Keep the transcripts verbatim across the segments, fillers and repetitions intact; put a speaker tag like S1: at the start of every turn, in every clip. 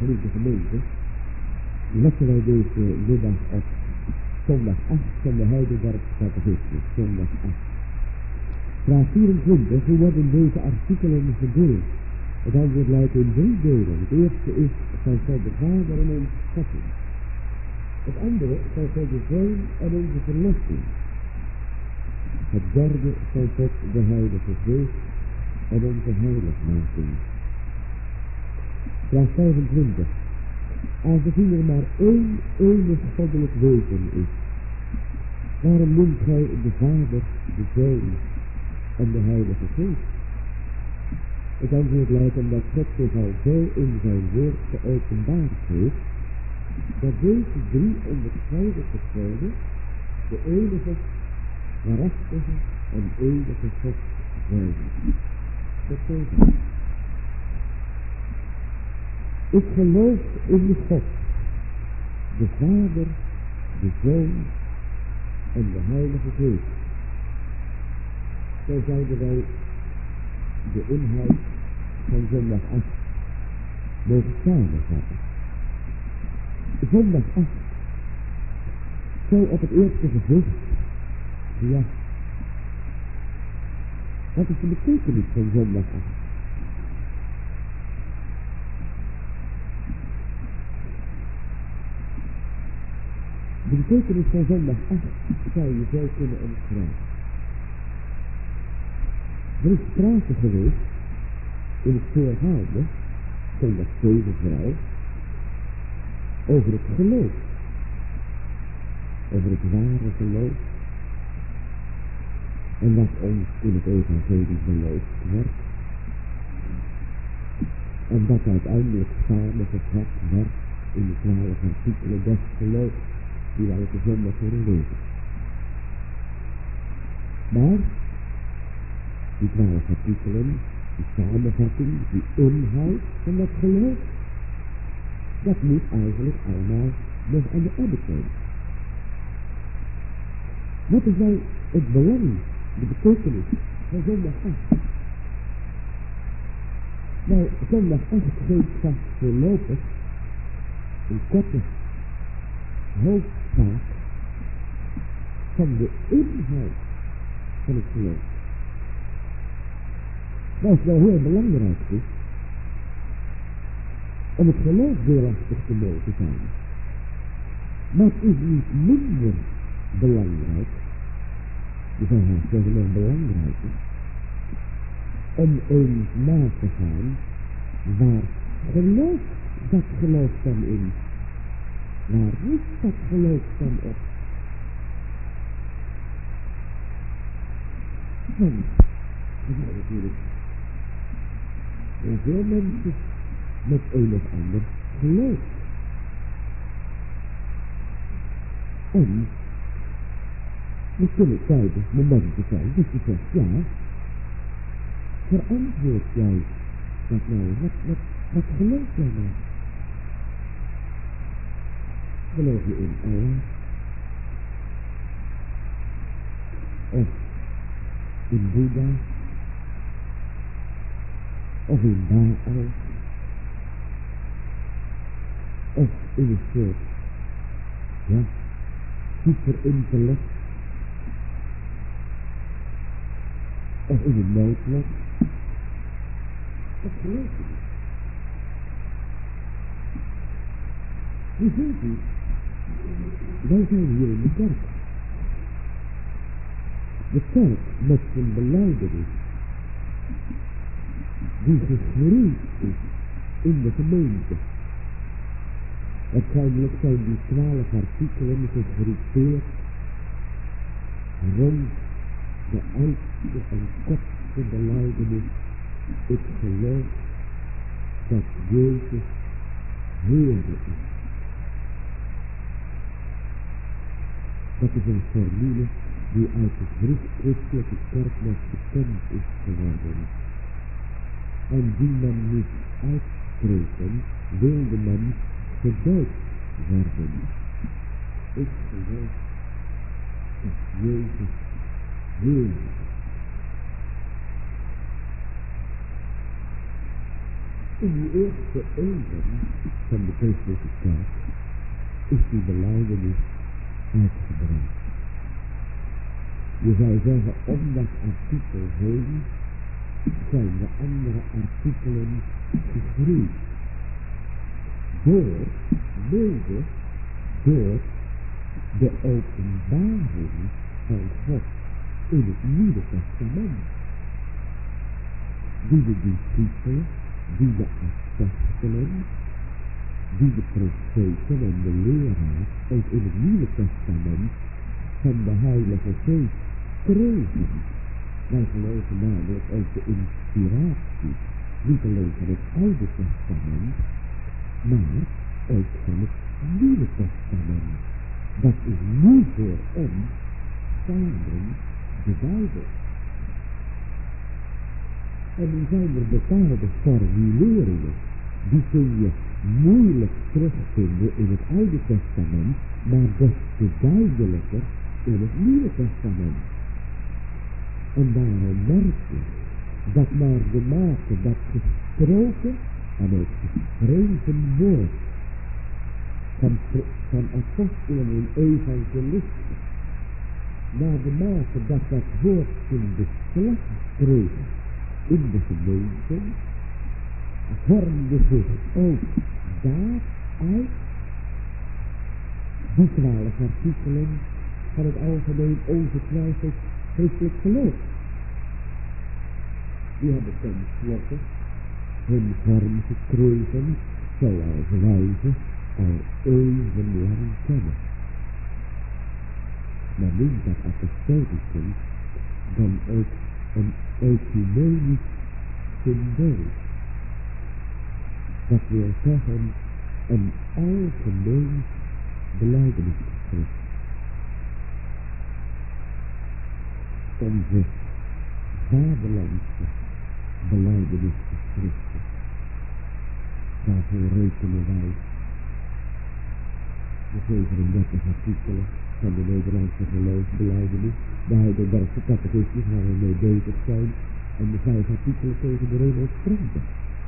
S1: geliefde gemeente, letten wij deze middag op zondag acht van de Heidelbergse Catechismus, zondag acht. Vraag vierentwintig, hoe worden deze artikelen gedeeld? Het antwoord luidt in drie delen. Het eerste is van God de Vader en onze schepper. Het andere van God de Zoon en onze verlossing. Het derde van God de Heilige Geest en onze heiligmaking. Vraag vijfentwintig. Aangezien er maar één enig goddelijk wezen is, waarom noemt gij de Vader, de Zoon en de Heilige Geest? Het antwoord luidt omdat God zich al zo in zijn woord geopenbaard heeft, dat deze drie onderscheiden personen de enige, waarachtige en eeuwige God zijn. Dat betekent. Ik geloof in de God, de Vader, de Zoon en de Heilige Geest. Zo zouden wij de inhoud van zondag acht mogen samenvatten. Zondag acht, zo op het eerste gezicht, ja, wat is de betekenis van zondag acht? De betekenis van zondag acht zou je zo kunnen omschrijven. Er is sprake geweest in het voorgaande, zondag zeven vooral, over het geloof. Over het ware geloof. En wat ons in het evangelie geloofd werd. En dat uiteindelijk samengevat werd in de twaalf artikelen des geloofs die wij elke zondag zullen lezen. Maar die twaalf artikelen, die samenvatting, die inhoud van dat geloof, dat moet eigenlijk allemaal nog aan de orde komen. Wat is nou het belang, de betekenis van zondag acht? Nou, zondag acht geeft vast voorlopig een korte hoofdzaak van de inhoud van het geloof. Dat is wel heel belangrijk is, om het geloof deelachtig te mogen zijn. Maar het is niet minder belangrijk, je zou haast zeggen nog belangrijker, om eens na te gaan, waar gelooft dat geloof dan in? Waar rust dat geloof dan op? Want, er zijn natuurlijk heel veel mensen met een of ander geloof. En er kunnen tijdens momenten zijn dat je zegt, ja, verantwoord jij dat nou? Wat, wat, wat geloof jij nou? Geloof je in Allah? Of in Boeddha? Of in Baal? Of in een soort, ja, superintellect? Of in een noodlot? Dat geloof je niet. Je ziet niet. Wij zijn hier in de kerk. De kerk met zijn belijdenis, die gegroeid is in de gemeente. Waarschijnlijk zijn die twaalf artikelen gegroepeerd rond de oudste en kortste belijdenis. Ik geloof dat Jezus Heer is. Dat is een formule die uit de christelijke kerk nog bekend is geworden. En die men niet uitspreken, wilde men gedoopt worden. Ik geloof dat Jezus Heer is. In die eerste eeuwen van christelijke kerk is die belijdenis uitgebreid. Je zou zeggen, om dat artikel heen zijn de andere artikelen gegroeid. Door, mede, door de openbaring van God in het Nieuwe Testament. Die de discipelen, die de apostelen, die de profeten en de leraars ook in het Nieuwe Testament van de Heilige Geest kregen. Wij geloven namelijk ook de inspiratie, niet alleen van het Oude Testament, maar ook van het Nieuwe Testament. Dat is nu voor ons samen de Bijbel. En nu zijn er bepaalde formuleringen, die kun je moeilijk terugvinden in het Oude Testament, maar des te duidelijker in het Nieuwe Testament. En daarom merk je dat naar de mate dat gesproken en ook geschreven woord van, van apostelen en evangelisten, naar de mate dat dat woord in beslag kreeg in de gemeente, vormde zich ook daaruit die twaalf artikelen van het algemeen ongetwijfeld christelijk geloof. Die hebben tenslotte hun vorm gekregen zoals wij ze al even lang kennen. Maar noemt dat apostolicum dan ook een ecumenisch symbool. Dat wil zeggen een algemeen belijdenisgeschrift. Onze vaderlandse belijdenisgeschriften. Daarvoor rekenen wij de zevenendertig artikelen van de Nederlandse geloofsbelijdenis, de Heidelbergse catechismus waar we mee bezig zijn, en de vijf artikelen tegen de remonstranten.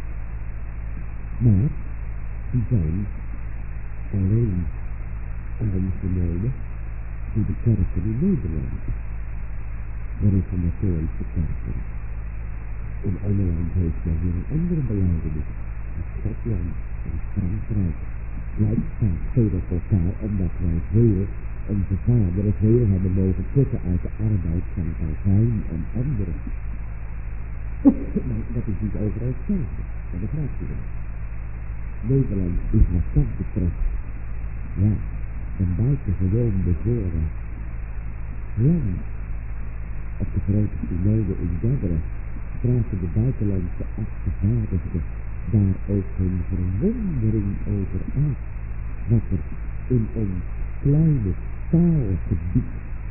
S1: Maar die zijn alleen aangenomen door de kerken in Nederland, de reformatorische kerken. In Engeland heeft men weer een andere belijdenis, in Schotland en Frankrijk. Lijkt vaak veel op elkaar, omdat wij veel, onze vaderen veel hebben mogen putten uit de arbeid van Calvijn en anderen. Maar dat is niet overal hetzelfde, dat begrijpt u wel. Nederland is wat dat betreft, ja, een buitengewoon bevoorrecht land. Op de grote synode in Dordrecht spraken de buitenlandse afgevaardigden daar ook hun verwondering over uit, wat er in ons kleine taalgebied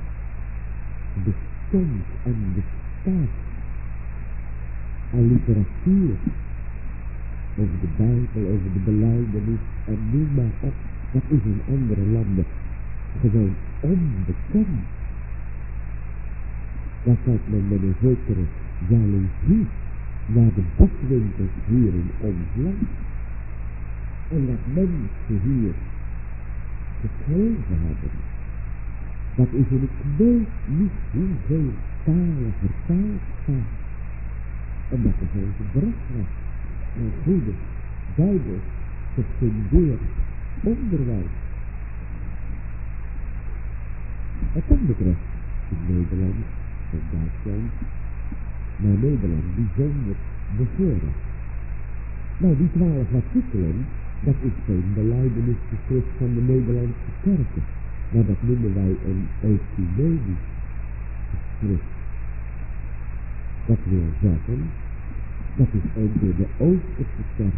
S1: bestond en bestaat aan literatuur over de Bijbel, over de belijdenis en noem maar op. Dat is in andere landen gewoon onbekend. Dat kijkt men met een zekere jaloezie naar de bakwinkels hier in ons land. En dat mensen hier gekregen hebben. Dat is in het weet niet hoeveel talen vertaald staat. En dat is onze bericht was. Een goede, duidelijk gefundeerd onderwijs. Wat dat betreft in Nederland, in Duitsland, maar Nederland bijzonder bevoorrecht. Nou, die twaalf artikelen, dat is geen belijdenisgeschrift van de Nederlandse kerken, maar dat noemen wij een ecumenisch geschrift. Dat wil zeggen, dat is ook door de Oosterse kerk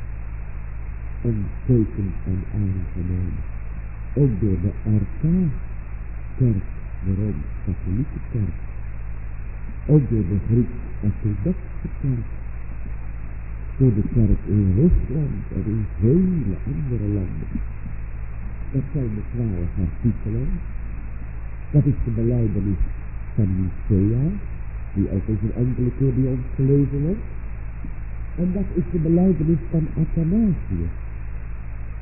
S1: ontstekend en aangenomen. Ook door de Arkaaskerk, de Rooms-Katholieke kerk. Ook door de Grieks-Orthodoxe kerk. Door de kerk in Rusland en in vele andere landen. Dat zijn de twaalf artikelen. Dat is de belijdenis van Nicea, die ook eens een enkele keer bij ons gelezen wordt. En dat is de belijdenis van Athanasius.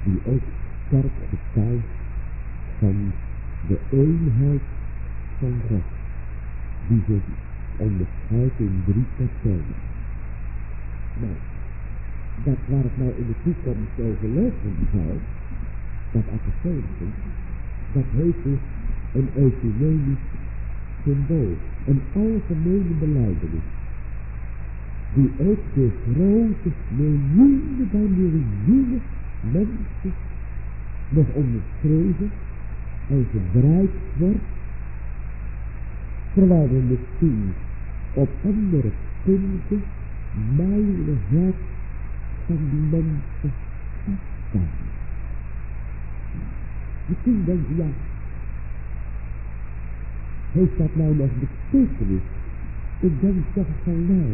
S1: die ook sterk getuigt van de eenheid van God, die zich onderscheidt in drie personen. Nou, dat waar het nou in de toekomst over lopen zou, dat apostolische, dat heet dus een ecumenisch symbool, een algemene belijdenis, die ook de grote miljoenen bij miljoenen mensen nog onderschreven en gebruikt wordt, terwijl we misschien op andere punten mijlenver van die mensen afstaan. Misschien denk je, ja, heeft dat nou nog betekenis? Ik denk toch van nou.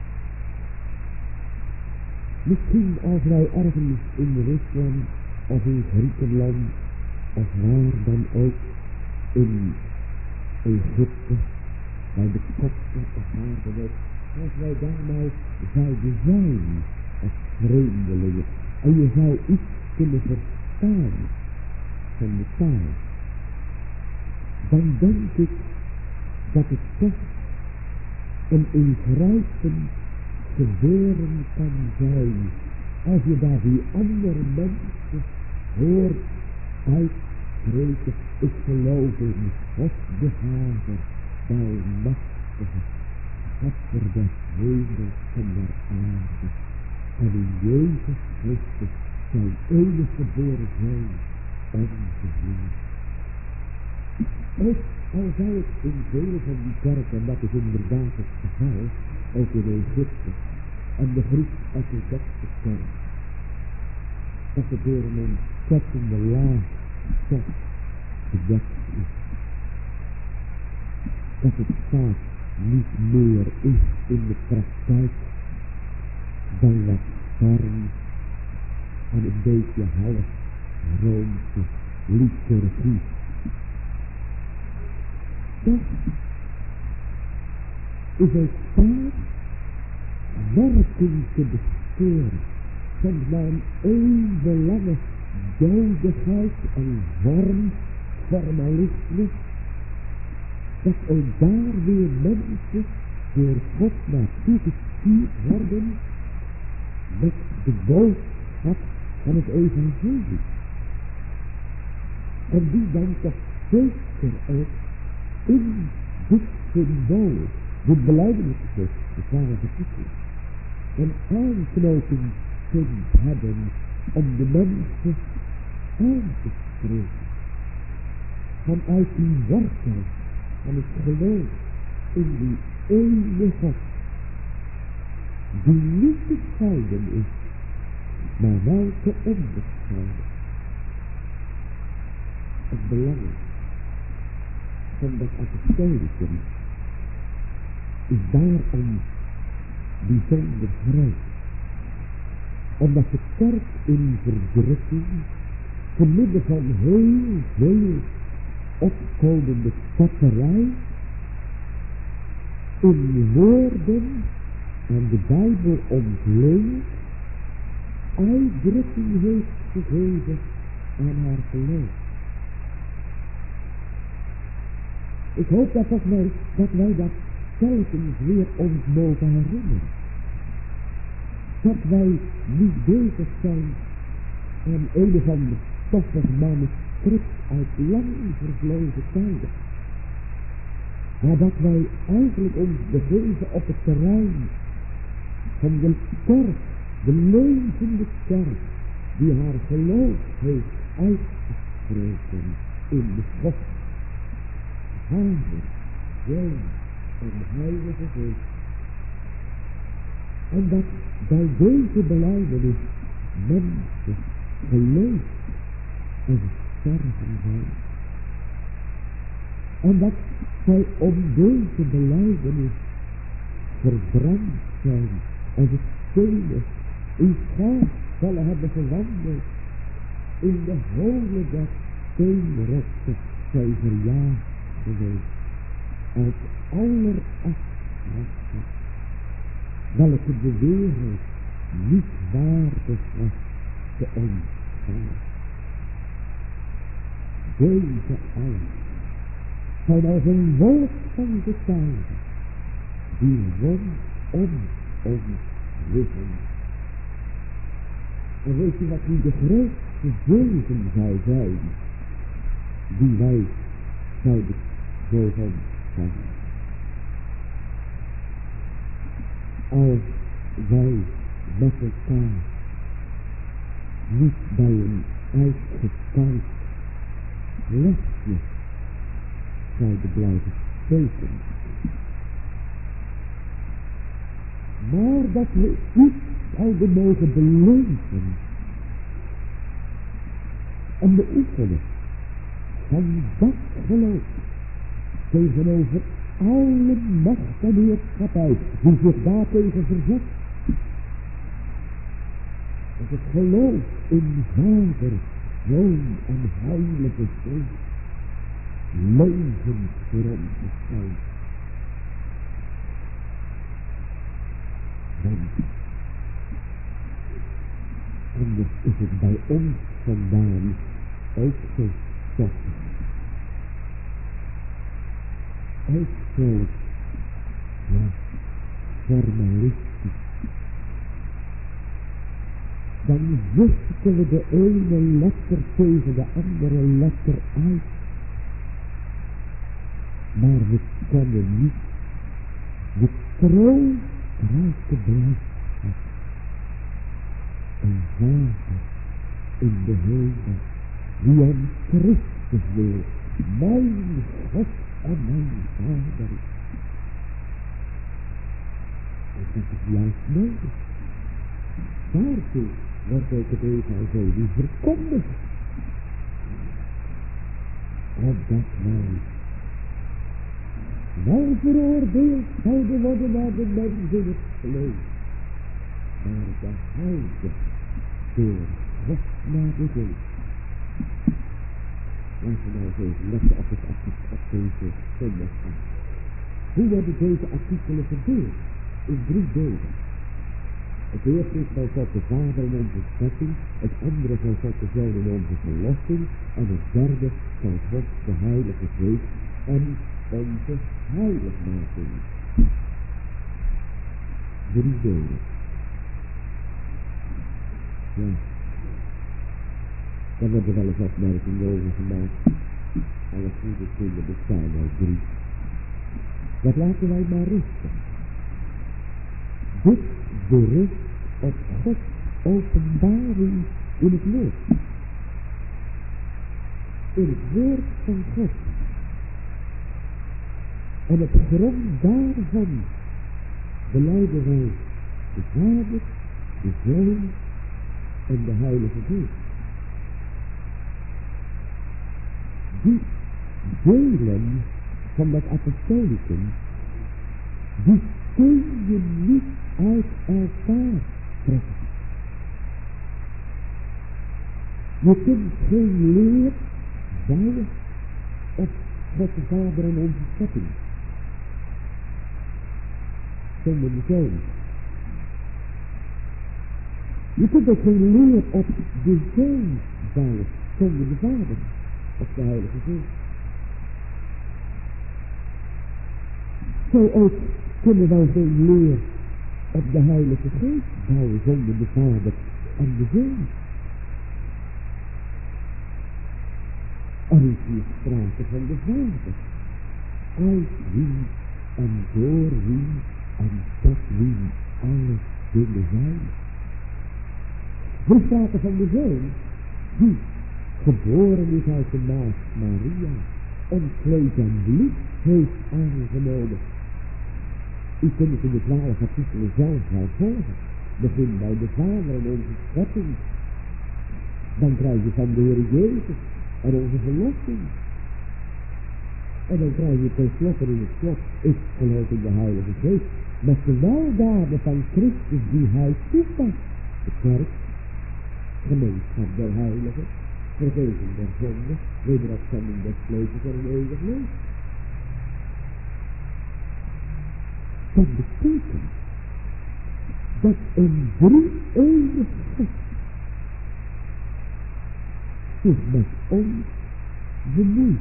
S1: Misschien als wij ergens in Rusland of in Griekenland of waar dan ook in Egypte, bij de kopten of waar dan ook, als wij daar nou zouden zijn als vreemdelingen en je zou iets kunnen verstaan van de taal, dan denk ik dat het toch een ingrijpend gebeuren kan zijn als je daar die andere mensen hoort uitspreken: ik geloof in God de Vader, de Almachtige, Schepper des hemels en der aarde, en in Jezus Christus zijn enige geboren Zoon, onze Heer. Ook al zou het in vele van die kerken, en dat is inderdaad het geval, ook in Egypte, en de Grieks-orthodoxe kerk, dat het door een ontzettende laag stof bedekt is. Dat het vaak niet meer is in de praktijk dan wat vorm en een beetje half Roomse liturgie. Toch is het vaak werking te bespeuren, soms na een eeuwenlange dodigheid en vorm, formalisme, dat ook daar weer mensen door God naartoe gestuurd worden met de boodschap van het evangelie. En die dan toch zeker ook in dit symbool, dit belijdenisschrift, de twaalf artikelen, een aanknopingspunt hebben om de mensen aan te spreken. Vanuit die wortel van het geloof in die ene God, die niet te scheiden is, maar wel te onderscheiden. Het belang van dat apostolische is daarom bijzonder groot, omdat de kerk in verdrukking, te midden van heel veel opkomende spotterij, in woorden aan de Bijbel ontleend, uitdrukking heeft gegeven aan haar geloof. Ik hoop dat, dat, wij, dat wij dat telkens weer ons mogen herinneren. Dat wij niet bezig zijn aan een of ander stoffig manuscript uit lang vervlogen tijden. Maar dat wij eigenlijk ons begeven op het terrein van de kerk, de levende kerk, die haar geloof heeft uitgesproken in de God, Vader, Zoon en Heilige Geest. En dat bij deze belijdenis mensen geloof en sterven zijn. En dat zij om deze belijdenis verbrand zijn en het stenen in schaaf zullen hebben gewandeld. In de holen der steenrotten zij verjaagd geweest. Uit allerafspraken, welke de wereld niet waardig was te ontvangen. Vader. Deze allen zijn als een wolk van getuigen die rondom ons liggen. En weet je wat nu de grootste zegen zou zijn die wij zouden zo van zijn? Als wij met elkaar niet bij een uitgekant lesje zouden blijven steken, maar dat we iets zouden mogen beleven en beoefenen van dat geloof tegenover alle macht en heerschappij die zich daartegen verzet. Dat het geloof in Vader, Zoon en Heilige Geest levend voor ons zijn. Want anders is het bij ons vandaan ook zo stoffig. Ook zo, ja, formalistisch. Dan wisten we de ene letter tegen de andere letter uit. Maar we kennen niet de troostrijke blijdschap. Een Vader in de hemel, die aan Christus wil, mijn God en mijn Vader. En dat is juist nodig. Daartoe wordt ook het evangelie verkondigd. Opdat wij wel veroordeeld zouden worden naar de mens in het vlees, maar de heilige door God naar de geest. Laten we nou eens even letten op, het, op, het, op deze zondag. Hoe worden deze artikelen verdeeld? In drie delen. Het eerste is van God de Vader in onze schepping, het andere van God de Zoon in onze verlossing, en het derde van God de Heilige Geest en onze heiligmaking. Drie delen. Ja. Daar worden wel eens opmerkingen over gemaakt. Alle goede dingen bestaan uit drie. Dat laten wij maar rusten. Dit berust op Gods openbaring in het woord. In het woord van God. En op grond daarvan belijden wij de Vader, de Zoon en de Heilige Geest. Die delen van dat apostolicum, die kun je niet uit elkaar trekken. Je kunt geen leer bouwen op God de Vader en onze schepping. Zonder de Zoon. Je kunt ook geen leer op de Zoon bouwen zonder de Vader of de Heilige Geest. Zo ook kunnen wij geen leer op de Heilige Geest bouwen zonder de Vader en de Zoon. Er is hier sprake van de Vader, uit wie en door wie en tot wie alle dingen zijn. Er is sprake van de Zoon, die geboren is uit de maagd Maria, en vlees en bloed heeft aangenomen. U kunt het in de twaalf artikelen zelf wel volgen. Begin bij de Vader en onze schepping. Dan krijg je van de Heer Jezus en onze verlossing. En dan krijg je tenslotte in het slot, ik geloof in de Heilige Geest, met de weldaden van Christus die hij toepast. De kerk, gemeenschap der heiligen, vergeving der zonde, wederopstanding des vlees en een eeuwig leven. Dat betekent dat een drie-eeuwig God zich met ons bemoeit.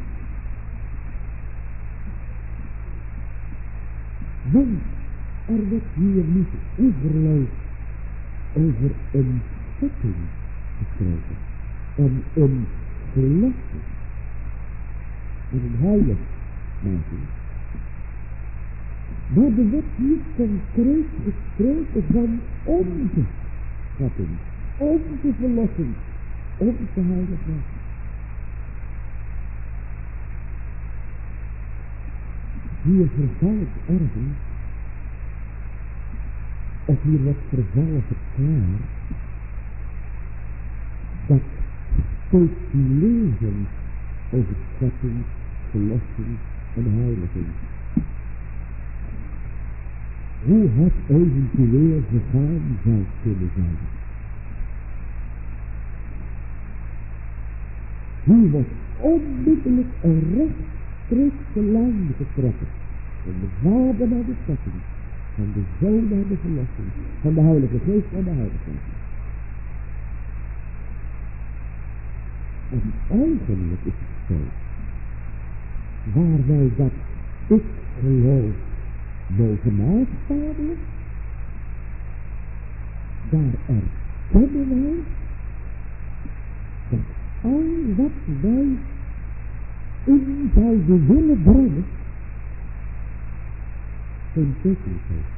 S1: Want er wordt hier niet oeverloos over een schepping gesproken en een gelofte en een heilig maken. Maar er wordt hier concreet gesproken van onze schepping, onze verlossing, onze heiligheid. Hier vervalt ergens, of hier wordt vervallen verklaard, dat speculeren over schepping, verlossing en heiliging. Hoe het eventueel gegaan zou kunnen zijn. Hier wordt onmiddellijk een rechtstreekse lijn getrokken. Van de Vader naar de schepping, van de Zoon naar de verlossing, van de Heilige Geest naar de heiligheid. En eigenlijk is het zo, waar wij dat ik geloof mogen nasparen, daar erkennen wij dat al wat wij in zouden willen brengen, geen betekenis heeft.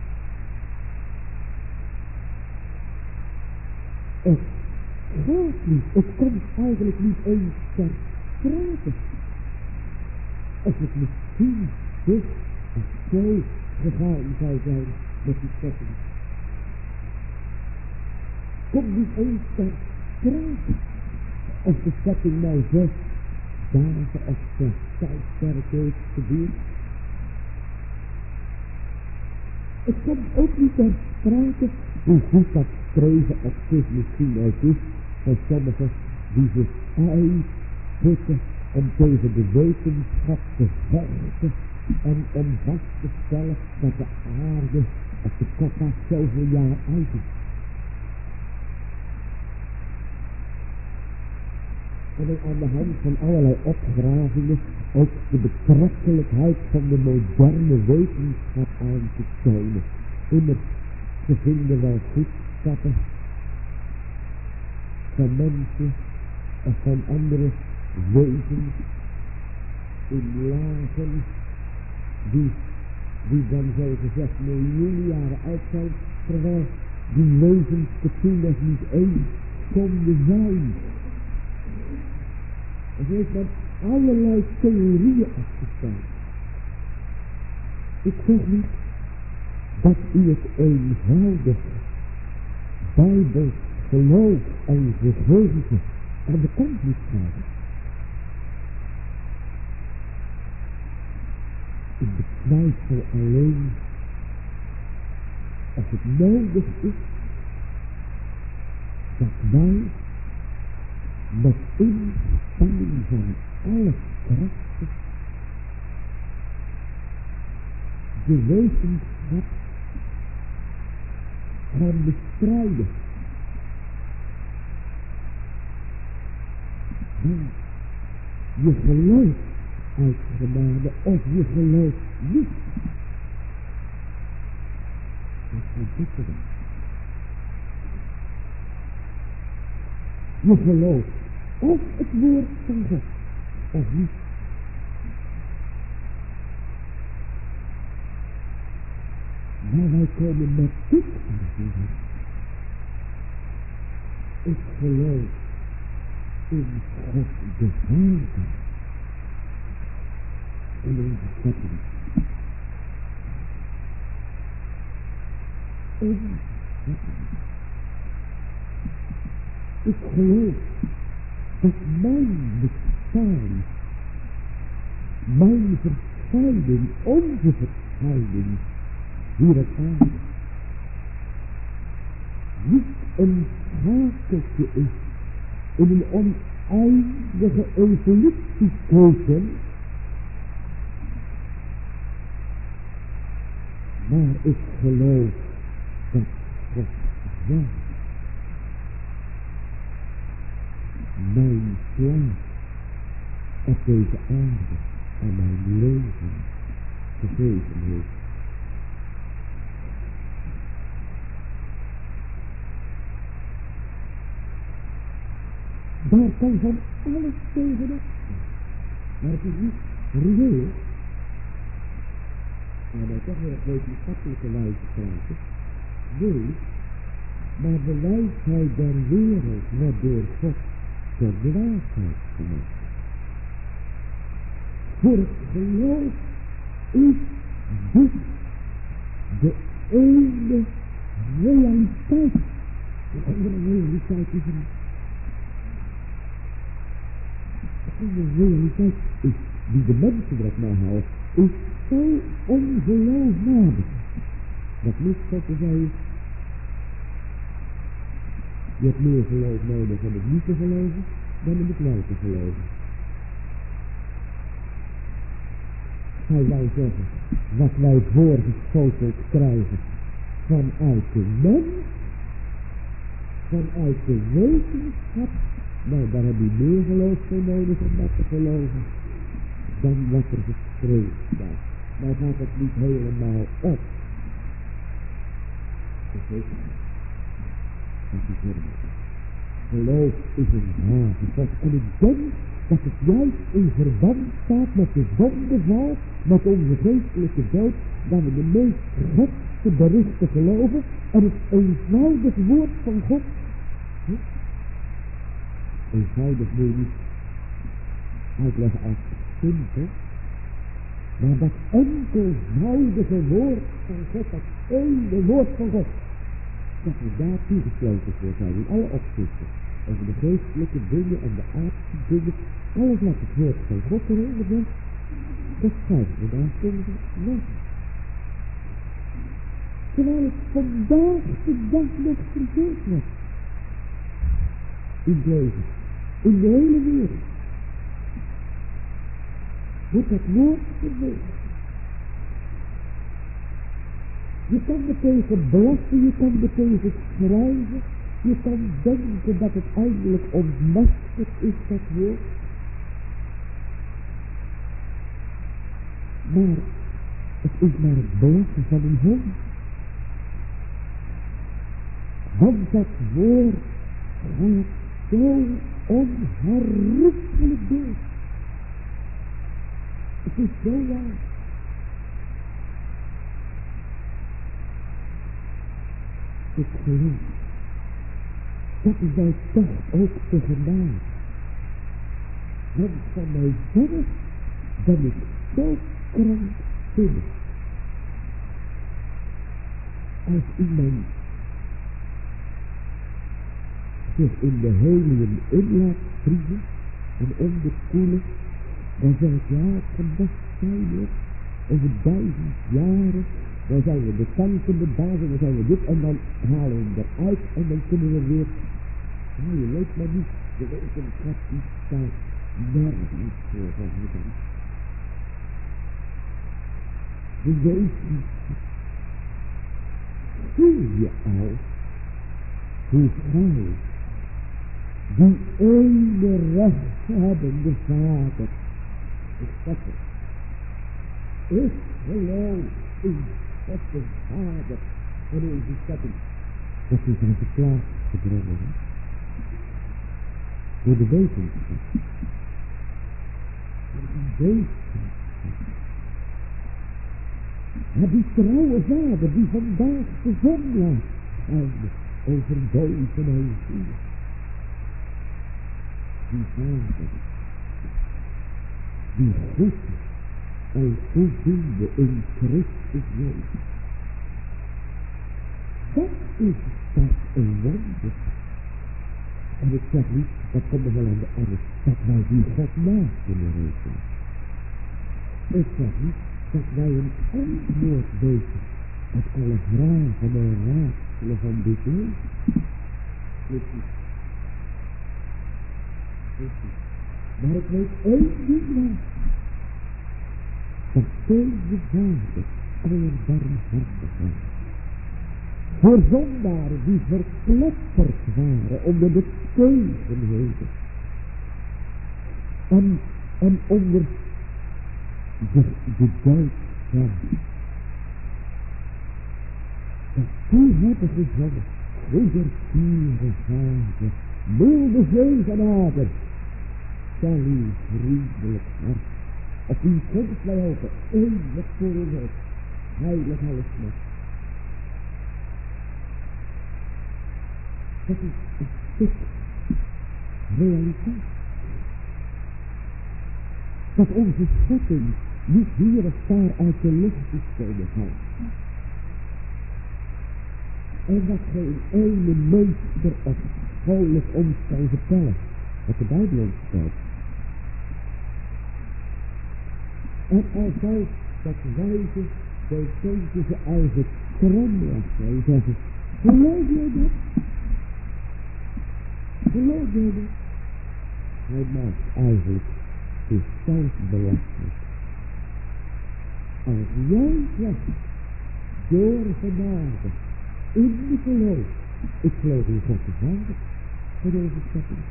S1: Het gaat niet, het komt eigenlijk niet eens ter sprake. Of het misschien dus of zo gegaan zou zijn met die schepping. Komt niet eens ter sprake. Of de schepping nou zes dagen of zes tijdperken heeft geduurd. Het komt ook niet ter sprake hoe goed dat streven op zich misschien ook is van sommigen die zich uitputten om tegen de wetenschap te vechten en om vast te stellen dat de aarde op de koppa zoveel jaar oud is. En aan de hand van allerlei opgravingen ook de betrekkelijkheid van de moderne wetenschap aan te tonen. Immers, ze vinden wel voetstappen van mensen of van andere wezens in lagen die, die dan zo gezegd miljoenen jaren oud zijn, terwijl die wezens toen nog niet eens konden zijn. Er heeft met allerlei theorieën afgestaan. Ik zeg niet dat u het eenvoudig Bijbels geloof en gegeven aan de kant moet krijgen. Ik betwijfel alleen of het nodig is dat wij met inspanning van alle krachten de wetenschap gaan bestrijden. Want je gelooft uit genade of je gelooft niet. Dat is ontwikkelen. Je gelooft of het woord van God of niet. Maar wij komen met dit argument. Ik geloof in God de Vader en in de schepping. In de schepping. Ik geloof dat mijn bestaan, mijn verscheiding, onze verscheiding hier op aarde niet een schakeltje is in een oneindige evolutieketen, maar ik geloof dat God zelf mijn plaats op deze aarde en mijn leven gegeven heeft. Daar kan van alles tegenop. Maar het is niet reëel. En dan toch weer een wetenschappelijke wijze praten. Nee, maar de wijsheid der wereld wordt door God tot de waarheid gemaakt. Voor het geloof is dit de ene realiteit. De andere realiteit is er niet. De realiteit is, die de mensen erop nahouden, is zo ongeloofwaardig. Dat niet God te zeggen, je hebt meer geloof nodig om het niet te geloven, dan om het wel te geloven. Hij zou zeggen, wat wij voorgeschoteld krijgen vanuit de mens, vanuit de wetenschap, nou, daar heb je meer geloof voor nodig om dat te geloven, dan wat er geschreven staat. Nou gaat het niet helemaal op. Dat is dat is helemaal op. Geloof is een haven. En ik denk dat het juist in verband staat met de zondeval, met onze geestelijke dood, dat we de meest gekste berichten geloven en het eenvoudig woord van God. Hm? Eenvoudig wil je niet uitleggen als simpel, maar dat enkelvoudige woord van God, dat ene woord van God, dat we daar toegesloten voor zijn in alle opzichten. Over de geestelijke dingen en de aardse dingen, alles wat het woord van God erin brengt, dat schrijven we daar kunnen weg. Terwijl het vandaag de dag nog vergeet wordt. In het leven. In de hele wereld. Wordt dat woord verwezen. Je kan er tegen blaffen, je kan er tegen schrijven. Je kan denken dat het eindelijk ontmaskerd is, dat woord. Maar het is maar het blaffen van een hond. Want dat woord gaat zo onherroepelijk door. Het is zo waar. Ik geloof dat is mij toch ook te genade. Want van mijzelf ben ik zo krankzinnig. Als iemand zich in de helium in laat vriezen en onderkoelen, dan zeg ik, ja, het kan best zijn, hoor. Over duizend jaren, dan zijn we de tankende basis, dan zijn we dit, en dan halen we hem eruit, en dan kunnen we weer, nou, je weet maar niet, de wetenschap die staat nergens voor van het. De wetenschap. Voel je al hoe gij die ene rechthebbende Vader, ik zeg het, ik geloof in God de Vader van onze schepping. Dat is aan verklaard gedrongen, hè? Door de wetenschap. Door de wetenschap. Ja, die trouwe Vader die vandaag de zon laat schijnen over dood en ziel. Die Vader, die goed en goeddoende in Christus Jezus. Dat is dat een wonder. En ik zeg niet, dat komt er wel aan de orde, dat wij die God naast kunnen rekenen. Ik zeg niet dat wij een antwoord weten op alle vragen en raadselen van dit leven. Precies. Precies. Maar ik weet één ding wel. Dat deze Vader allerbarmhartigheid voor zondaren die verpletterd waren onder de tegenheden en, en onder de, de dood zelf. Dat die hebben gezongen, wederkere vader, milde zegenader, stel uw vriendelijk hart, op uw komst wij hopen, eeuwig voor uw hoop, heilig alles met. Dat is een stuk realiteit. Dat onze schepping niet hier of daar uit de lucht is komen gaan. En dat geen ene meester of schoollijk ons kan vertellen, wat de Bijbel ons vertelt. En als wij dat wijze, zo denken ze uit het kremlas en zeggen, geloof je dat? Geloof je dat? Hij maakt eigenlijk zichzelf belachelijk. Als jij zegt, door genade, in de geloof, ik geloof in God de Vader, voor deze schepping.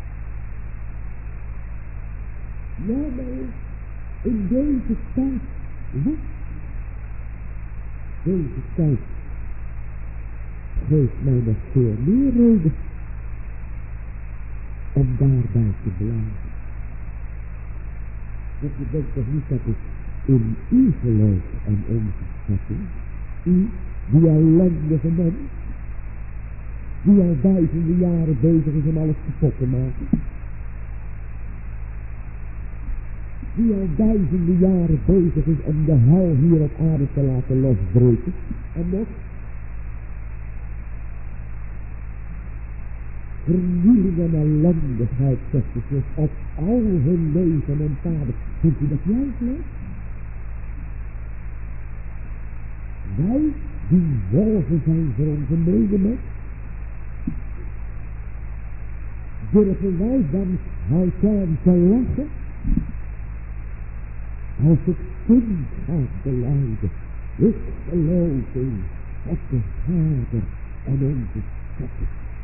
S1: Ja, maar in deze tijd, wat? Deze tijd geeft mij nog veel meer reden om daarbij te blijven. Want je denkt toch niet dat ik in u geloof en onze schepping, u, die ellendige mens, die al duizenden jaren bezig is om alles kapot te maken, die al duizenden jaren bezig is om de hel hier op aarde te laten losbreken, en nog vernieling en ellendigheid, zegt de Christus, op al hun leven en vader. Vindt u dat juist leuk? Wij, die wolven zijn voor onze medemens, durven wij dan houtaan te lachen, als het kind gaat belijden, ik geloof in God de Vader en onze schepper.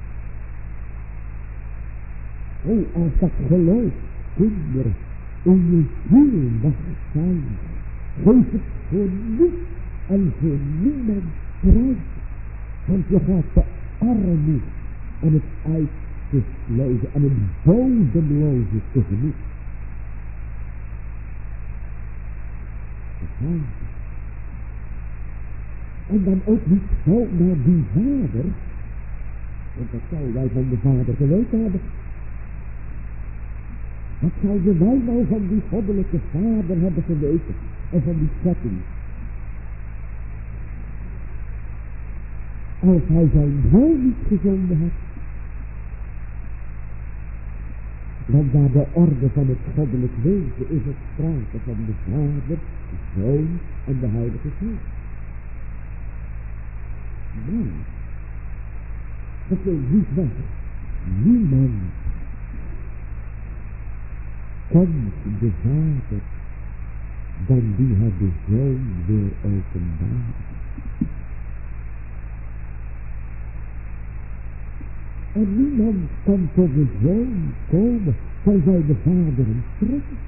S1: Oh, als dat geloof, kinderen, in je ziel mag zijn, geef het voor niets en voor niemand prijs, want je gaat de armoede en het uitzichtloze en het bodemloze tegemoet. En dan ook niet zo naar die vader, want dat zou wij van de vader geweten hebben. Wat zouden wij nou van die goddelijke vader hebben geweten en van die schepping? Als hij zijn zoon niet gezonden had. Want naar de orde van het goddelijk wezen is het sprake van de Vader, de Zoon en de Heilige Geest. Nee, dat wil niet weg. Niemand kent de Vader dan die hij de Zoon wil openbaren. En niemand kan tot de Zoon komen, tenzij de Vader hem trekt.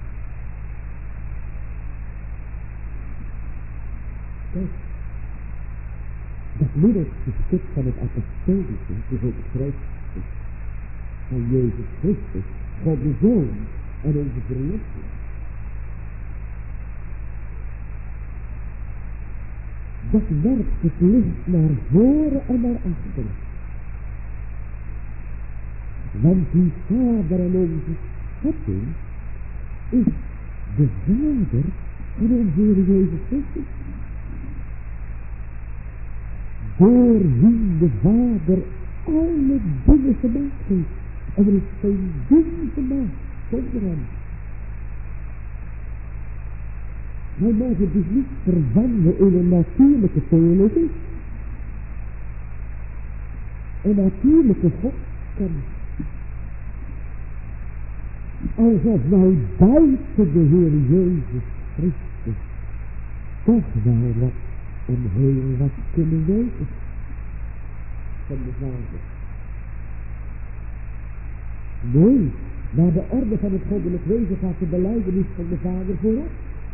S1: Kijk, dat middelste stuk van het apostolische is ook het grootste van Jezus Christus, God de Zoon en onze verlosser. Dat werpt het licht naar voren en naar achteren. Want die Vader en onze schepping is de Vader van onze Heer Jezus Christus. Door wie de Vader alle dingen gemaakt heeft. En er is geen ding gemaakt zonder hem. Wij mogen dus niet vervangen in een natuurlijke theologie. Een natuurlijke godskennis. Alsof wij buiten de Heer Jezus Christus toch wel wat en heel wat kunnen weten van de Vader. Nee, Maar de orde van het goddelijk wezen gaat de belijdenis van de Vader voorop.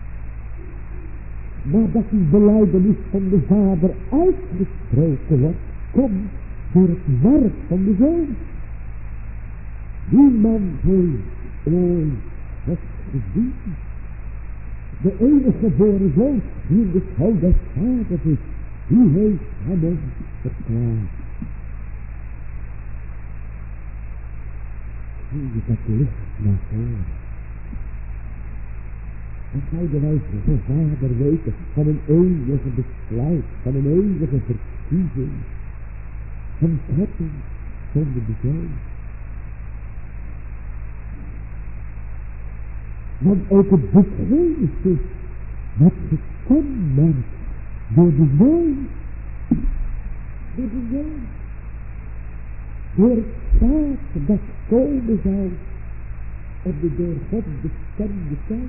S1: Maar dat die belijdenis van de Vader uitgesproken wordt, komt door het werk van de Zoon. Die man heeft ooit het gezien. De enige geboren Zoon, die in de schouw des Vaders is, die heeft hem ons verklaard. Zie je dat licht naar voren. En zouden wij van Vader weten van een eeuwige besluit, van een eeuwige verkiezing, van schepping zonder bezijn. Want ook het boek Genesis wordt gekenmerkt door de Zoon, door de Zoon, door het zaad dat komen zou op de door God bestemde tijd.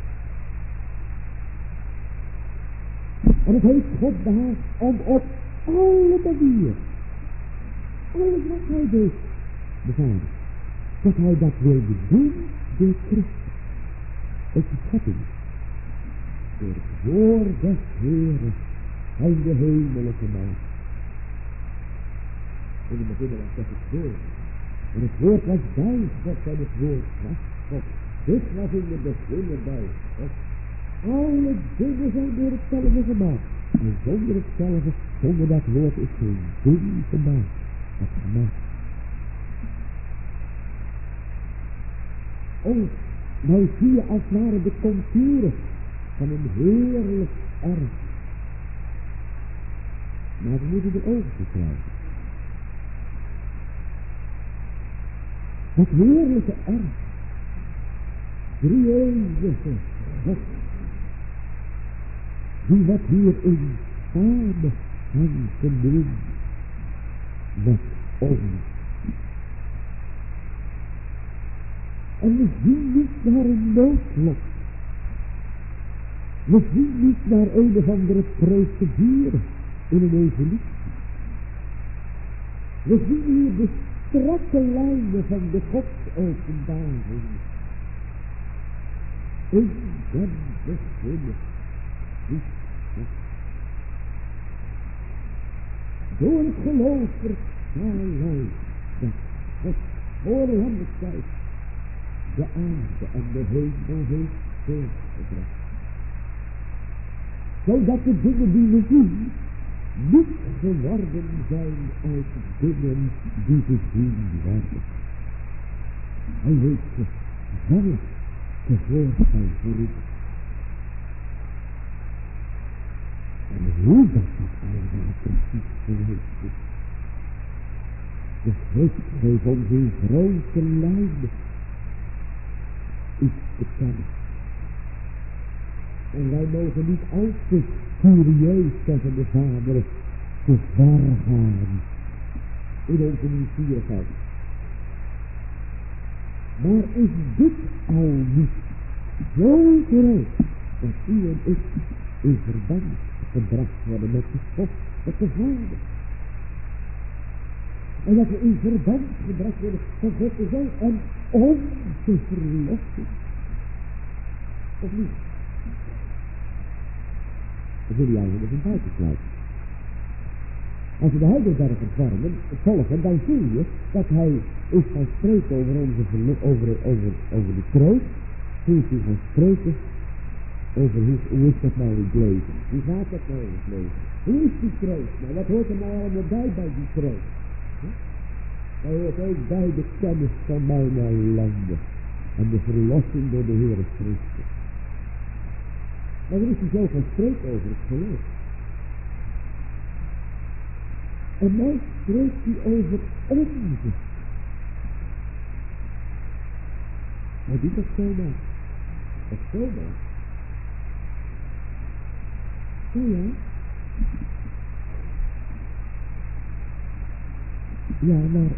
S1: En het heeft God behaagd om op alle manieren, alles wat hij deed, de Vader, dat hij dat wilde doen door Christus. Het is schepping. Door het woord des Heeren en de hemelijke maat. In het begin was dat het woord. En het woord was bij God en het woord was God. Dit was in de begin bij God. Alle dingen zijn door hetzelfde gemaakt. En zonder hetzelfde, zonder dat woord is geen ding gemaakt. Dat gemaakt. Oh, nou zie je als het ware de contouren van een heerlijk erf. Maar we moeten de ogen te krijgen. Dat heerlijke erf. Drie-eeuwige God. Die wat hier in samen hangt te doen met ons. En we zien niet naar een noodlot. We zien niet naar een of andere procedure in een evolutie. We zien hier de strakke lijnen van de godsopenbaring. In den beginnen is God. Door het geloof verstaan wij dat God voor lange tijd de aarde en de hemel heeft voortgebracht. Zodat de dingen die we zien niet geworden zijn uit dingen die gezien werden. Hij heeft ze zelf tevoorschijn geroepen. En hoe dat dat allemaal precies geweest is. De Schrift geeft ons in grote lijnen iets te kennen. En wij mogen niet al te curieus, zeggen de Vader, te ver gaan in onze nieuwsgierigheid. Maar is dit al niet zo groot dat u en ik in verband gebracht worden met de God, met de Vader? En dat we in verband gebracht worden met God te zijn en onze verlossing. Of niet? Dat wil je eigenlijk een buiten sluiten. Als we de Heidelberg vormen, volgen, dan zie je dat hij is gaan spreken over onze over, over, over de troost. Hoe is hij gaan spreken over hoe, hoe is dat nou in het leven? Hoe gaat dat nou in het leven? Hoe is die troost? Nou, wat hoort er nou allemaal bij bij die troost? Daar hoort ook bij de kennis van mijn ellende en de verlossing door de Heer Christus. Maar er is hij zo van spreken over het geloof. En mij spreekt hij over onze. Maar doet dat zomaar. Dat zomaar. Ja, ja. Ja, maar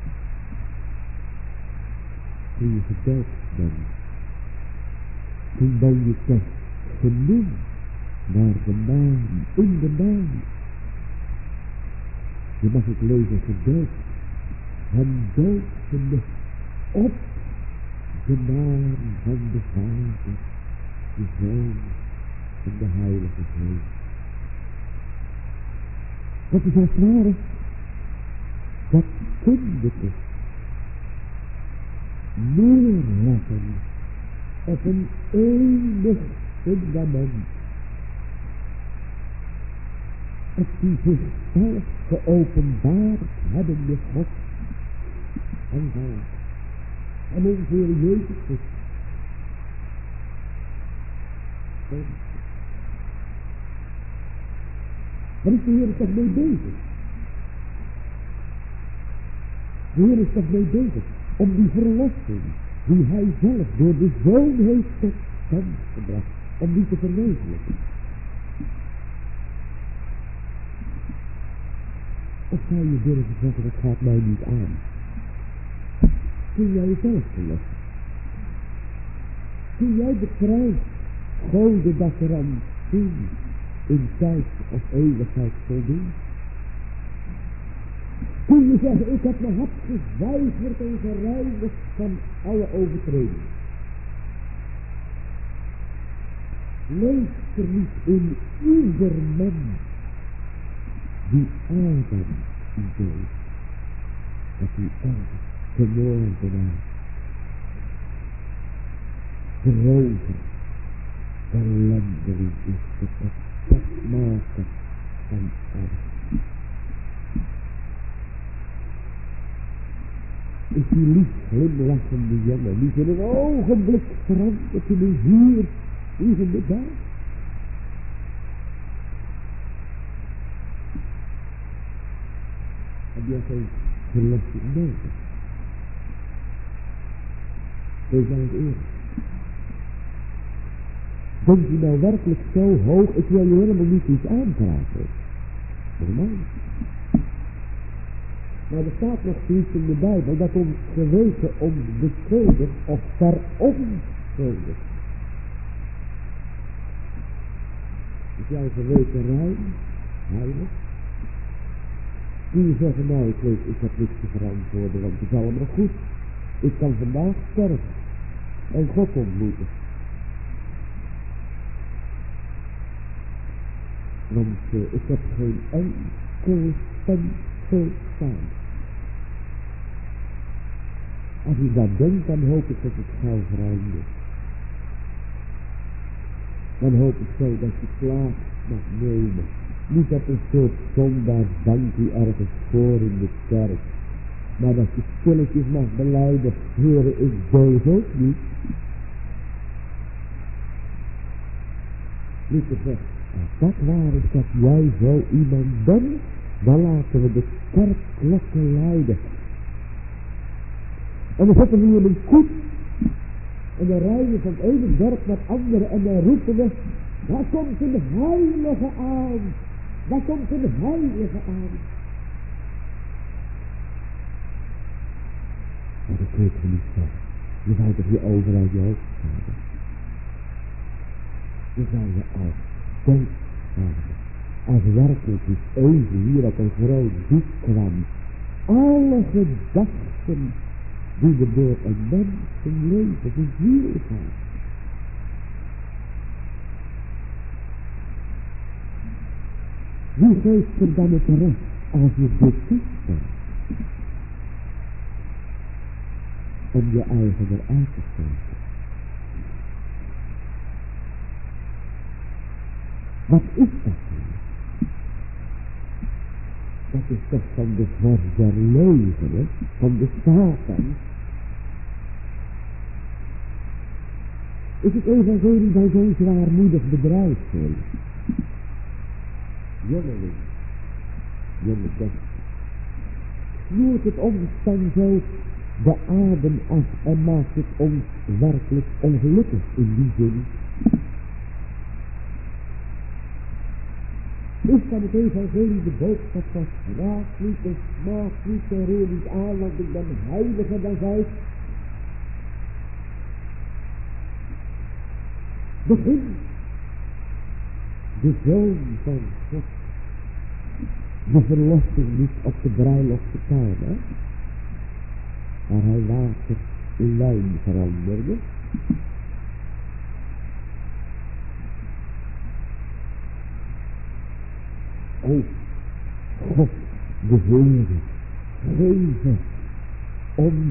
S1: toen je gedoopt bent, toen ben je toch genoemd naar de naam, in de naam. Je mag het lezen gedoopt, hem doopende op de naam van de Vader, de Zoon en de Heilige Geest. Dat is als het ware dat kindertjes neerleggen op een enig fundament. Het die zichzelf geopenbaard hebbende God en Vader. En onze Heer Jezus Christus. Daar is de Heer toch mee bezig. De Heer is toch mee bezig om die verlossing die Hij zelf door de Zoon heeft tot stand gebracht, om die te verwezenlijken. Of zou je durven zeggen, dat gaat mij niet aan? Kun jij jezelf verlossen? Kun jij de prijs goden dat er aan zien in tijd of eeuwigheid voldoen? Kun je zeggen, ik heb mijn hart gezuiverd en gereinigd van alle overtreding? Leeft er niet in ieder mens die Adam deed, dat hij ergens vermoorden was, groter ellendeling is de kapotmaker van alles. Is die lief glimlachende jongen niet in een ogenblik veranderd in een vuur, even de dag? Heb jij geen verlossing nodig? Wees aan het eerlijk. Denk je nou werkelijk zo hoog, ik wil je helemaal niet iets aanpraten. Normaal. Maar er staat nog zoiets in de Bijbel dat ons geweten ons beschuldigt of verontschuldigt. Is jouw geweten rein, heilig? Kun je zeggen, nou ik weet, ik heb niks te verantwoorden, want het is allemaal goed. Ik kan vandaag sterven en God ontmoeten. Want uh, ik heb geen enkel stempel staan. Als je dat denkt, dan hoop ik dat het gauw verandert. Dan hoop ik zo dat je plaats mag nemen. Niet op een soort zondaarsbankje ergens voor in de kerk. Maar dat je stilletjes mag belijden, Heere, ik deug ook niet. Niet te zeggen, als dat waar is dat jij zo iemand bent, dan laten we de kerkklokken luiden. En dan zetten we hier een koets. En dan rijden we van het ene dorp naar het andere en dan roepen we, daar komt een heilige aan. Daar komt een heilige aan. Maar dat kun je niet zeggen. Je zou toch je overal je hoofd houden. Je zou je als dood houden. Als werkelijk is even hier op een groot boek kwam. Alle gedachten die er door een mensenleven verzield gaan. Wie geeft er dan het recht als je dit toestaat? Om je eigen eruit te steken. Wat is dat nu? Dat is toch van de vorst der leugen, van de Satan. Is het evangelie bij zo'n zwaarmoedig bedrijf voor je? Jongeling, jonge dochter, snoert het ons dan zo de adem af en maakt het ons werkelijk ongelukkig in die zin? Is dan het evangelie de boodschap van raak niet en smaak niet en roer niet aan, want ik ben heiliger dan zij? Begin de Zoon van God de verlossing niet op de bruiloft te tuinen, maar hij water lijn veranderde. O God, de Heere, geven ons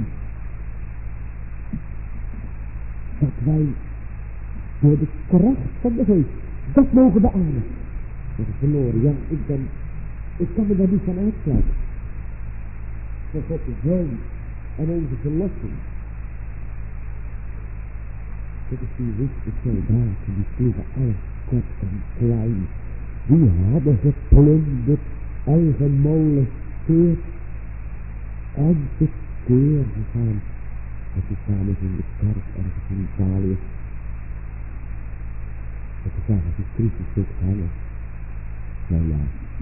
S1: dat wij door de kracht van de Geest dat mogen beamen. Dat is verloren, ja, ik ben, ik kan me daar niet van uitsluiten. Voor God de Zoon en onze verlossing. Dat is die wiste soldaten, die sloegen alles kort en klein. Die hadden geplunderd en gemolesteerd en tekeer gegaan. En die kwamen in de kerk ergens in Italië. En toen zagen ze Christus ook hangen. Nou ja.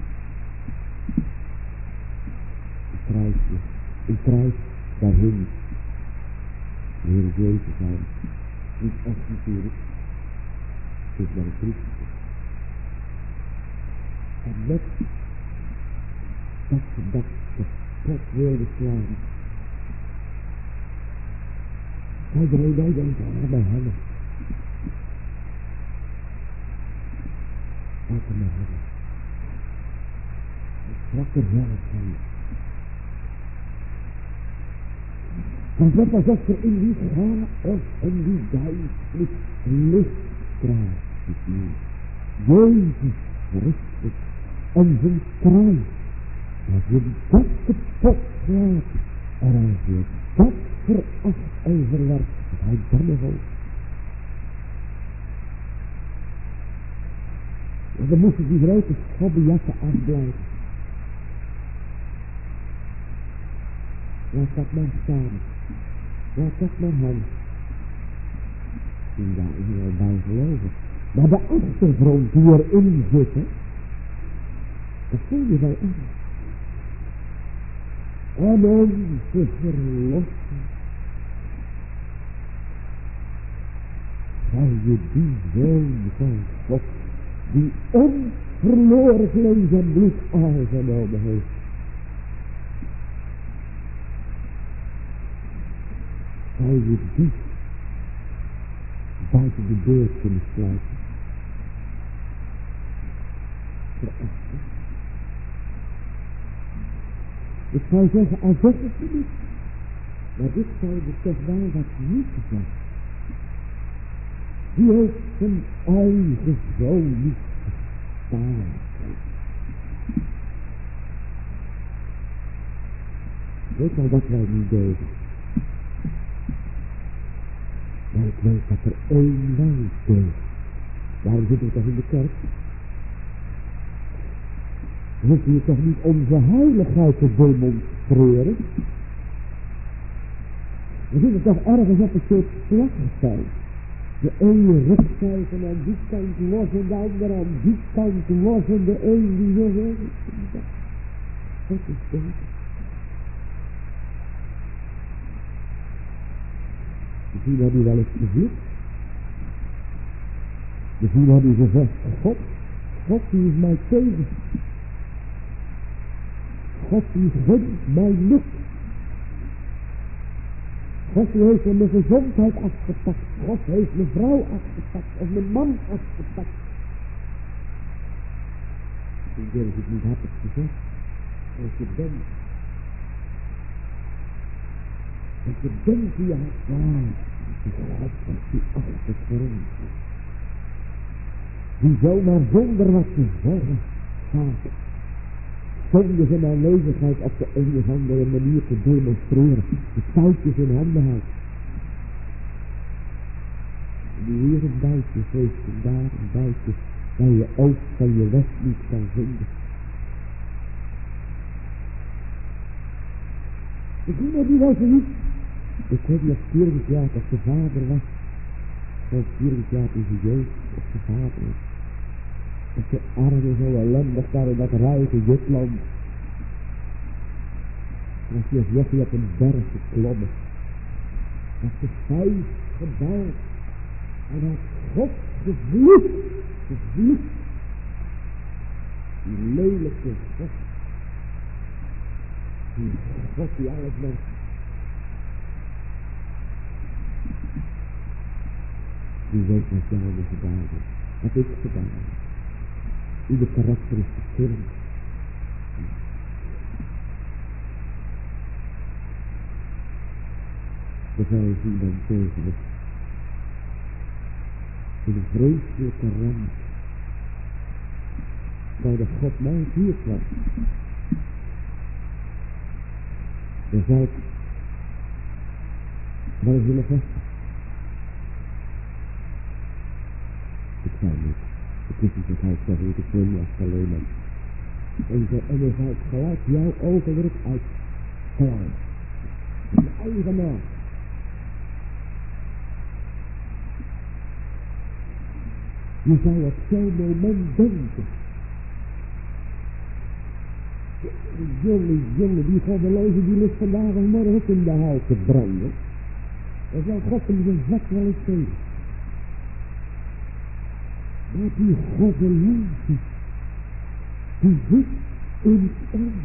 S1: Een kruisje. Een kruis daarheen. De Heer Jezus aan. Niet echt natuurlijk. Het is maar een Christus. En met dat ze dat kapot wilden slaan. Zij dreef wij denken, ah, bij hem. Laat hem maar hebben. Ik trok er zelf van. Want net alsof er in die chaos en die duisternis lichtstraal is nu. Jezus Christus en zijn kruis. Als je dat kapot slaat en als je dat veracht en verwerpt, dat hij dan nog ook. En dan moesten die grote schobbejassen afblijven. Laat dat maar staan. Laat dat maar hangen. En daar is hij al bij geloven. Maar de achtergrond die erin zit, hè, dat voel je bij ons. En onze verlossing. Zal je die Zoon van God, die onverloren vlees en bloed aangenomen heeft. Zal je die buiten de deur kunnen sluiten. Verachten. Ik zou zeggen, al zeg het je niet. Maar dit zou je toch wel wat niet zeggen. Die heeft zijn eigen zoon niet gestaan. Weet al wat wij niet deden. Maar ik weet dat er één wij deed. Waarom zitten we toch in de kerk? Hoef je toch niet onze heiligheid te demonstreren? We zitten toch ergens op een soort slagveld. De ene rugzuigen aan die kant los en de andere aan die kant los en de een die zo zo. Dat is beter. Misschien had u wel eens gezegd. Misschien had u gezegd, God, God die is mij tegen. God die gunt mij niks. God die heeft mijn gezondheid afgepakt. God heeft mijn vrouw afgepakt. Of mijn man afgepakt. Ik durf het niet hard te zeggen. Als je denkt. Als je denkt die je hebt waar. God was die achtergrond. Die zomaar zonder wat te zeggen gaat. Zonder zijn aanwezigheid op de een of andere manier te demonstreren. De touwtjes in handen houdt. Die hier een buitje geeft en daar een buitje. Waar je oost van je west niet kan vinden. Ik zie dat die wel zoiets. Ik weet niet of vierig jaar of de vader was. Of vierig jaar is hij Jezus of de vader was. Dat de arme zo ellendig daar in dat rijke Jutland. En als je als Jochie op een berg geklommen. Dat de vijf gebouwd. En dat God gevloed. Gevloed. Die lelijke God. Die God die alles mens. u weet wat jou gedaan heeft. Wat ik gedaan heb. Ieder karakter is verschillend. Dan zou je zien dan tegen het. In een vreselijke ramp. Zou de God mij hier kwam. Dan zou ik maar eens willen vechten. Ik zou niet. Ik wist niet wat hij zei, ik wil niet als alleen maar. En dan zou ik gelijk jouw overwerk uitslaan. Mijn eigen naam. Je zou op zo'n moment denken. Jongen, jongen, die goddeloze die ligt vandaag en morgen ook in de hel te branden. Dan zou God hem zijn zak wel eens geven. Maar die goddeloze, die zit in het oor.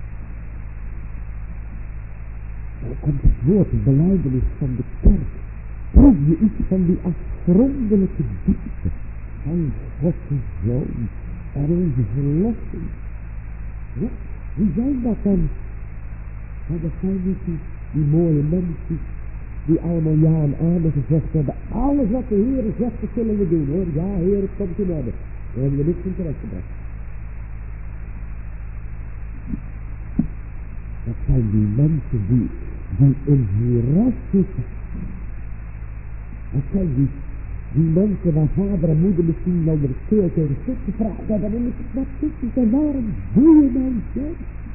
S1: Dan komt het woord, de belijdenis van de kerk. Proef je iets van die afgrondelijke diepte van Gods Zoon en onze verlossing. Ja, wie zijn dat dan? Nou, dat zijn niet die, die mooie mensen die allemaal ja en amen gezegd hebben. Alles wat de Heer zegt, dat zullen we doen hoor. Ja, Heer, het komt in orde. We hebben er niks in terechtgebracht. Dat zijn die mensen die, die in hiërarchie zitten. Dat zijn die, die mensen waar vader en moeder misschien wel de keel tegen stuk gevraagd hebben. En ik snap het niet. En waarom doe je nou zo?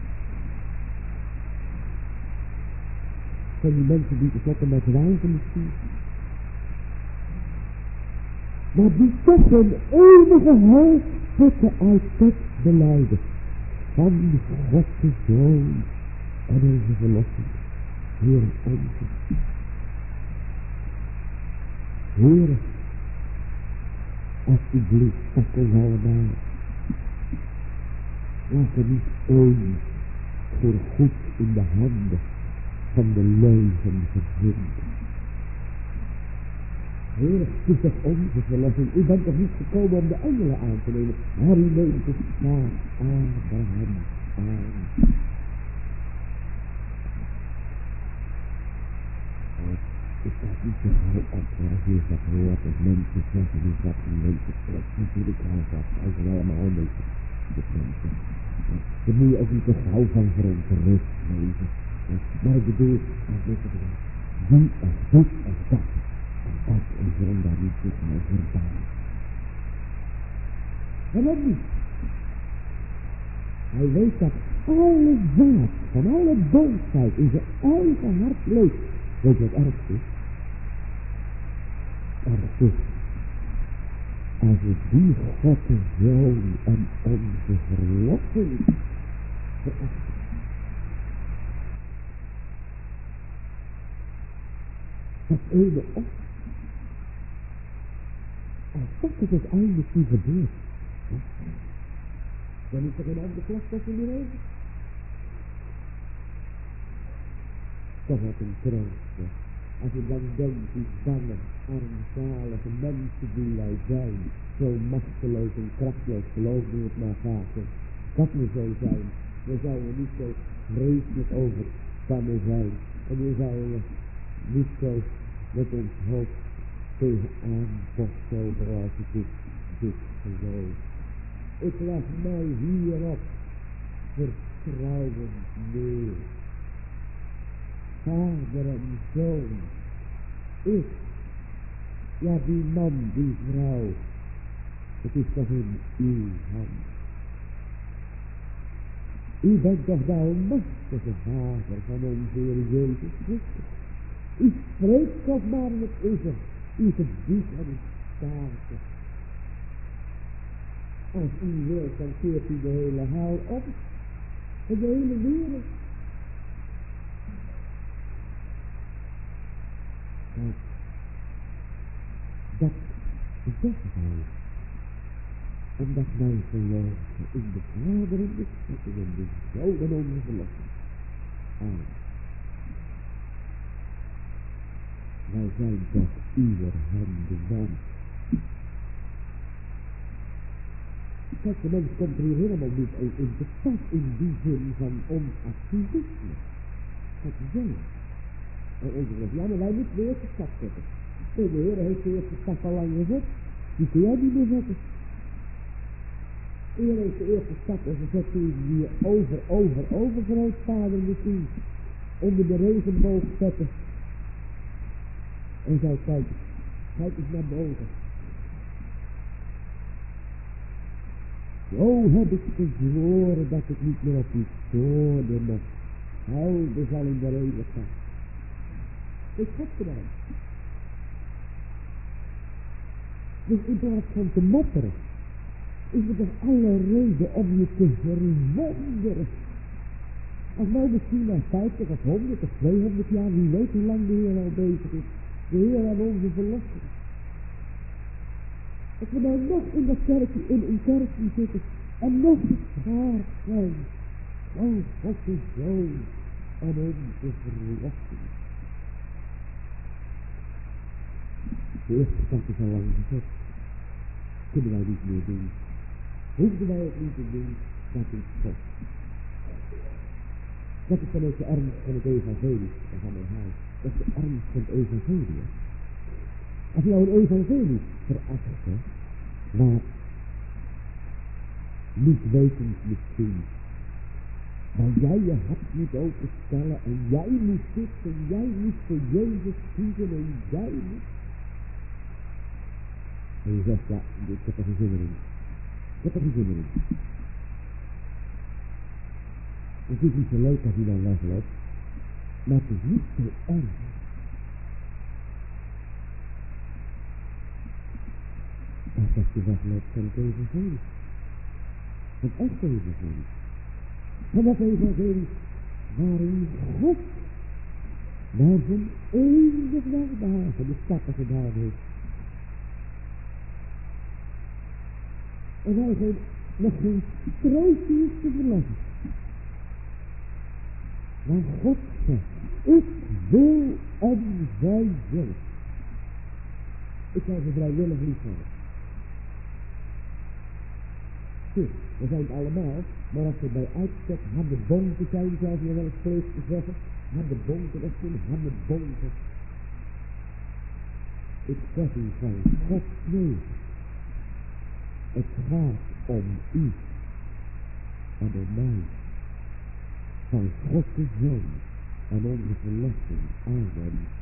S1: Zijn die mensen die tenslotte met wijzen misschien. Maar die toch een enige hoop putten uit het belijden. Van God de Zoon en onze verlossing. Heer onze. Heer, alsjeblieft, pak ons allemaal. Laat er niet één voor goed in de handen van de leugen vervinden. Heer, het is toch onze verlossing. U bent toch niet gekomen om de engelen aan te nemen, maar u neemt het naar Abraham aan. Ik ga niet zo gauw op als je dat hoort, als mensen zeggen, is dat een mensen trekt. Natuurlijk al dat, als er allemaal een beetje de mensen. Daar moet je ook niet zo gauw van verontrust wezen. Maar ik bedoel, als dit het is, die of dit of dat. En dat is waarom daar niet zo gauw verdaan. En ook niet. Hij weet dat alle zaad van alle boosheid in zijn eigen hart leeft. Weet je wat erg is? Erg is. Als we die God de Zoon en onze verlossing verachten. Dat ene op. Als dat is het einde die gebeurt. Dan is er een ander klachtoffer meer over. Toch wat een troost. Als je dan denkt, die bange, armzalige mensen die wij zijn, zo machteloos en krachtloos, geloof me het maar vaak, dat we zo zijn, dan zouden we niet zo vreselijk overspannen zijn. En dan zouden we niet zo met ons hoofd tegenaan borstelen als ik dit, dit geloof. Ik leg mij hierop vertrouwend neer. Vader en Zoon, ik, ja die man, die vrouw, het is toch in uw hand. U bent toch de almachtige Vader van onze Heer Jezus Christus. U spreekt toch maar met uw, uw gebied en uw staat. Als u wilt, dan keert u de hele hel op, en de hele wereld. Kijk, dat zegt hij, omdat mijn geloof in de Vader en de Schepper en de Zoon en onze verlossing. Amen. wij zijn toch uw handen man. Kijk, de mens komt er hier helemaal niet in te pas in die zin van ons activisme. Dat is zo. En onze zegt, ja, maar wij moeten de eerste stap zetten. Nee, de Heer heeft de eerste stap al lang gezet. Die kun jij niet meer zetten. De Heer heeft de eerste stap en ze zet die over, over, over grootvader misschien onder de regenboog zetten. En zei, kijk, kijk eens naar boven. Zo heb ik gezworen dat ik niet meer op u stoorde, maar houden zal in de eeuwigheid. Dat is God gedaan. Dus in plaats van te mopperen, is er toch alle reden om je te verwonderen. Als nou misschien na vijftig of honderd of tweehonderd jaar, wie weet hoe lang de Heer al bezig is. De Heer aan onze verlossing. Als we nou nog in dat kerkje, in een kerkje zitten, en nog geschaard zijn. Oh, God is zoon aan onze verlossing. De eerste stap is al lang gezet. Kunnen wij niet meer doen. Hoefden wij het niet te doen, dat is God. Dat is dan ook de ernst van het evangelie van mijn huis. Dat is de ernst van het evangelie. Als je nou een evangelie veracht, hè, maar niet wetend misschien, maar jij je hart moet openstellen en jij moet zitten, jij moet voor Jezus kiezen en jij moet. En je zegt, ja, ik heb er geen zin in. Ik heb er geen zin in. Het is niet zo leuk als je dan wegloopt, maar het is niet zo erg. Als dat je wegloopt van het evangelie. Van het echte evangelie. Van dat evangelie waarin God naar zijn eeuwig welbehagen de stappen gedaan heeft. En wij geen, nog geen strootje is te verleggen. Maar God zegt, ik wil om zij zelf. Ik zou ze vrijwillig lief hebben. Goed, we zijn het allemaal, maar als we bij uitstek haddebonten zijn, zoals je wel eens pleegt te zeggen, haddebonten, dat zijn haddebonten. Ik zeg u van God nee. Het gaat om u en om mij. Van God de Zoon en onze verlossing. Amen.